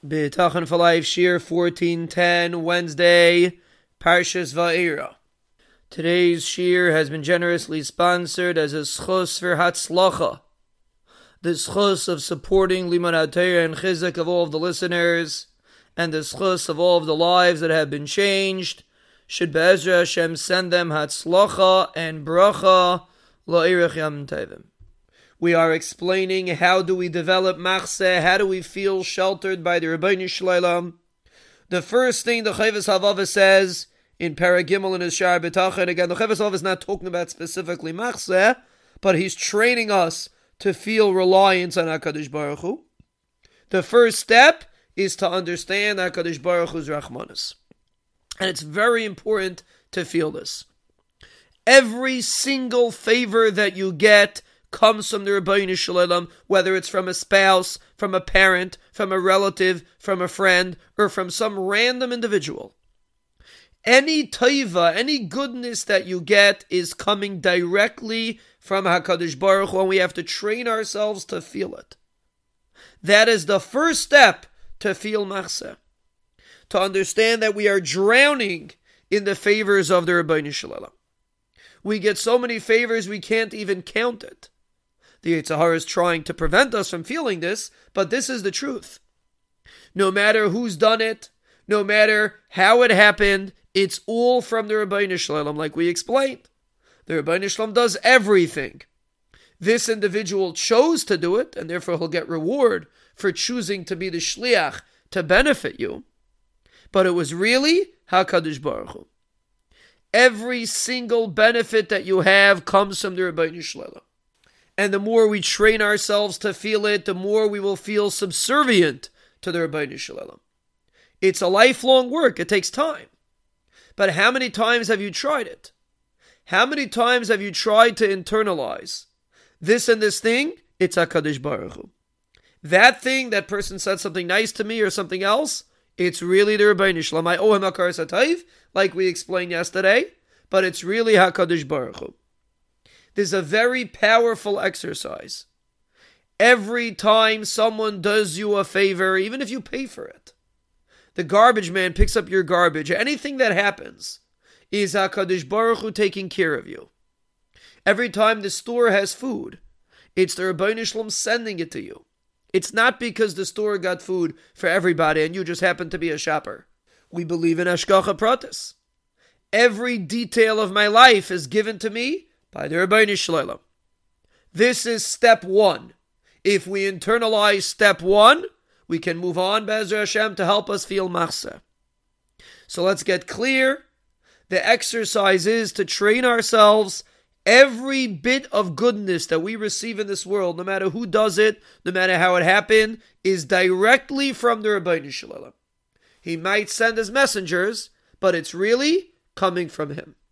B'tachan for Life, Shir 1410, Wednesday, Parshas Va'era. Today's Shir has been generously sponsored as a schus for Hatzlacha, the schus of supporting Limud HaTorah and Chizuk of all of the listeners, and the schus of all of the lives that have been changed. Should Be'ezra Hashem send them Hatzlacha and Bracha La'irich Yam Tevim. We are explaining how do we develop machzeh, how do we feel sheltered by the Rebbeinu Shleilam. The first thing the Chovos HaLevavos says in Perek Gimel in his Sha'ar B'tachan, again, the Chovos HaLevavos is not talking about specifically machzeh, but he's training us to feel reliance on HaKadosh Baruch Hu. The first step is to understand HaKadosh Baruch Hu's Rachmanis. And it's very important to feel this. Every single favor that you get comes from the Rebbeinu Shleilam, whether it's from a spouse, from a parent, from a relative, from a friend, or from some random individual. Any taiva, any goodness that you get is coming directly from HaKadosh Baruch Hu, and we have to train ourselves to feel it. That is the first step to feel machzeh. To understand that we are drowning in the favors of the Rebbeinu Shleilam. We get so many favors we can't even count it. The Yetzer Hara is trying to prevent us from feeling this, but this is the truth. No matter who's done it, no matter how it happened, it's all from the Rebbeinu Shleilam, like we explained. The Rebbeinu Shleilam does everything. This individual chose to do it, and therefore he'll get reward for choosing to be the shliach to benefit you. But it was really HaKadosh Baruch Hu. Every single benefit that you have comes from the Rebbeinu Shleilam. And the more we train ourselves to feel it, the more we will feel subservient to the Rebbeinu Shleilam. It's a lifelong work. It takes time. But how many times have you tried it? How many times have you tried to internalize this and this thing? It's HaKadosh Baruch Hu. That thing, that person said something nice to me or something else, it's really the Rebbeinu Shleilam. I owe him HaKaras HaTov, like we explained yesterday, but it's really HaKadosh Baruch Hu. This is a very powerful exercise. Every time someone does you a favor, even if you pay for it, the garbage man picks up your garbage, anything that happens is HaKadosh Baruch Hu taking care of you. Every time the store has food, it's the Rebbeinu Shleilam sending it to you. It's not because the store got food for everybody and you just happen to be a shopper. We believe in Hashgacha Pratis. Every detail of my life is given to me by the Rebbeinu Shleilam. This is step one. If we internalize step one, we can move on, Be'ezra Hashem, to help us feel machzeh. So let's get clear. The exercise is to train ourselves. Every bit of goodness that we receive in this world, no matter who does it, no matter how it happened, is directly from the Rebbeinu Shleilam. He might send his messengers, but it's really coming from him.